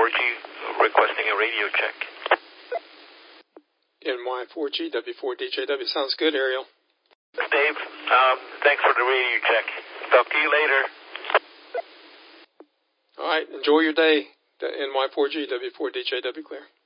NY4G requesting a radio check. NY4G, W4DJW. Sounds good, Ariel. Dave, thanks for the radio check. Talk to you later. All right, enjoy your day. The NY4G, W4DJW clear.